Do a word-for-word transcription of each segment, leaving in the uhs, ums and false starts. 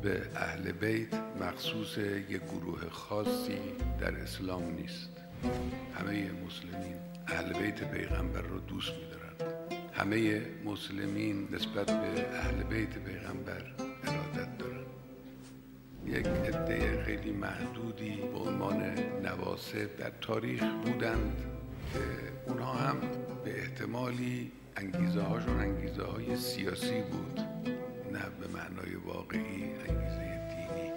به اهل بیت مخصوص یک گروه خاصی در اسلام نیست. همه مسلمین اهل بیت پیغمبر رو دوست می‌دارند. همه مسلمین نسبت به اهل بیت پیغمبر ارادت دارند. یک عده خیلی محدودی به عنوان نواسب در تاریخ بودند که اونها هم به احتمالی انگیزه هاشون انگیزه های سیاسی بود، نه به معنای واقعی انگیزه دینی.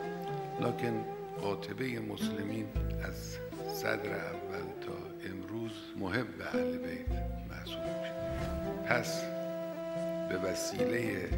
لکن قاطبه مسلمین از صدر اول تا امروز محب اهل بیت محسوب میشه. پس به وسیله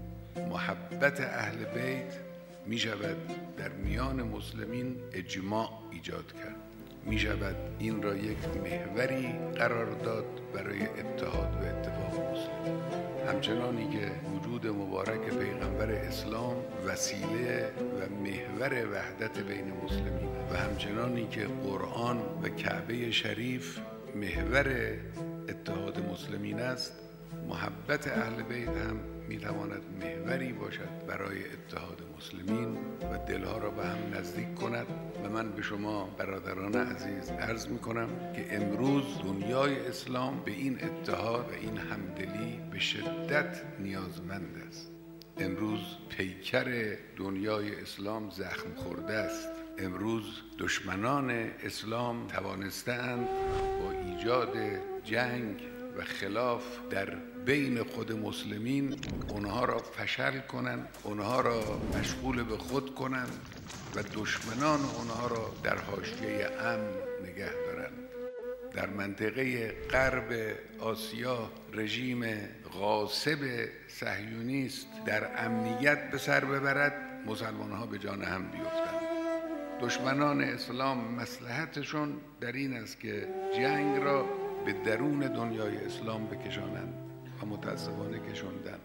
محبت اهل بیت می شود در میان مسلمین اجماع ایجاد کرد. می شود این را یک محوری قرار داد برای اتحاد و اتفاق مسلمین. همچنانی که وجود مبارک پیغمبر اسلام وسیله و محور وحدت بین مسلمین و همچنانی که قرآن و کعبه شریف محور اتحاد مسلمین است، محبت اهل بیت هم میتواند محوری باشد برای اتحاد مسلمین و دلها را به هم نزدیک کند. و من به شما برادران عزیز عرض میکنم که امروز دنیای اسلام به این اتحاد و این همدلی به شدت نیازمند است. امروز پیکر دنیای اسلام زخم خورده است. امروز دشمنان اسلام توانستند با ایجاد جنگ و خلاف در بین خود مسلمین اونها را فشل کنند، اونها را مشغول به خود کنند و دشمنان اونها را در حاشیه امن نگه دارند. در منطقه غرب آسیا رژیم غاصب صهیونیست در امنیت به سر ببرد، مسلمان‌ها به جان هم بیفتند. دشمنان اسلام مصلحتشون در این است که جنگ را به درون دنیای اسلام بکشانند و متاسفانه کشاندند.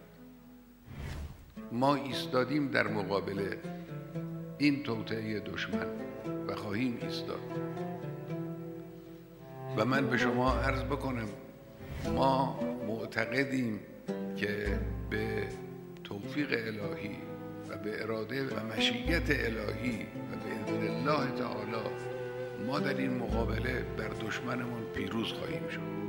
ما ایستادیم در مقابل این توطئه دشمن و خواهیم ایستاد. و من به شما عرض بکنم ما معتقدیم که به توفیق الهی و به اراده و مشیت الهی و به اذن الله تعالی ما در این مقابله بر دشمنمون پیروز خواهیم شد.